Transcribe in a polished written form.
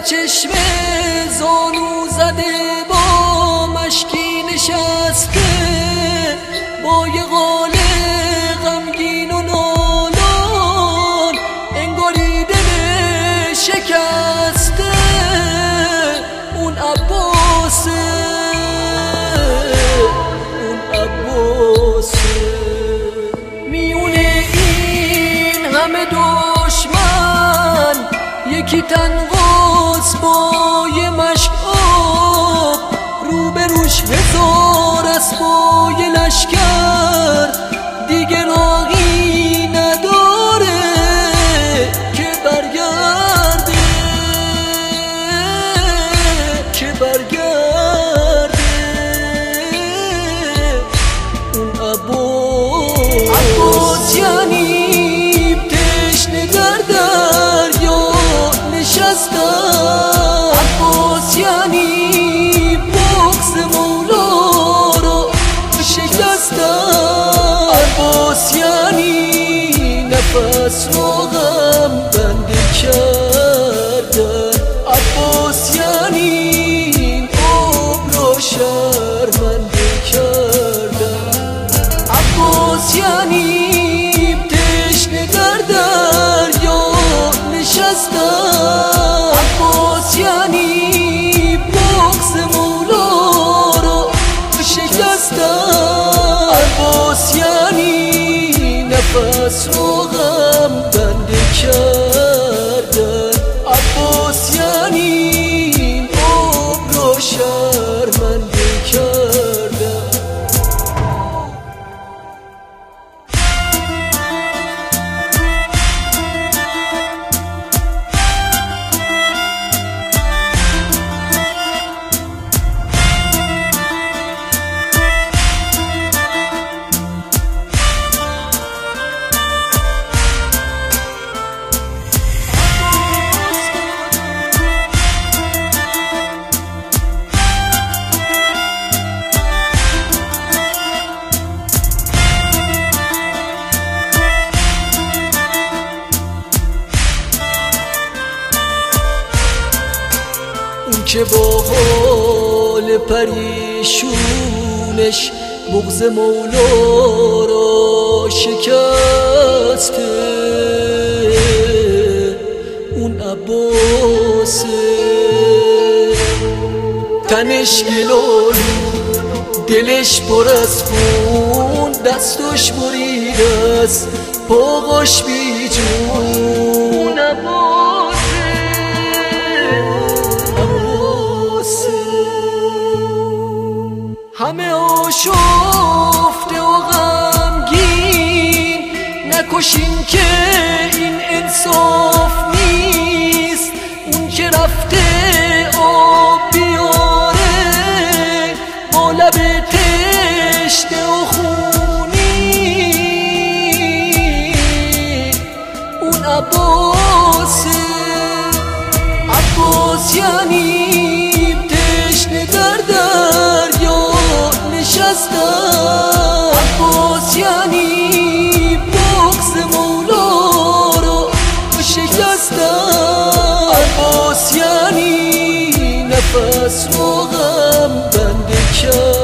چشم زانو زده با مشکی نشسته، با یه قال غمگین و نالان انگاری دل شکسته. اون عباسه، اون عباسه. میونه این همه دشمن یکی تنقاس با یه مشک آب، روبروش هزار اسبای لشکر، دیگه راهی نداره که برگرده، که برگرده. اون عباس یعنی تشنه در دریا نشستن، عباس یعنی بغض مولا رو شکستن، عباس یعنی نفس رو غم بنده کردن، عباس یعنی عمر رو شرمنده کردن، عباس یعنی تشنه در دریا نشستن، عباس یعنی بغض مولا رو شکستن، عباس یعنی نفس رو غم بنده کردن، عباس یعنی عمر رو شرمنده کردن. اون که با حال پریشونش بغض مولا را شکسته، اون عباسه. تنش گلال دلش پر از خون، دستش بریده است پاهاش بی جون، همه آشفته و غمگین، نکشین که این انصاف نیست. اون که رفته آب بیاره با لب تشنه و خونی، اون عباسه. عباس یعنی تشنه در دریا نشستن، عباس یعنی بغض مولا رو شکستن، عباس یعنی نفس رو غم بنده کرد.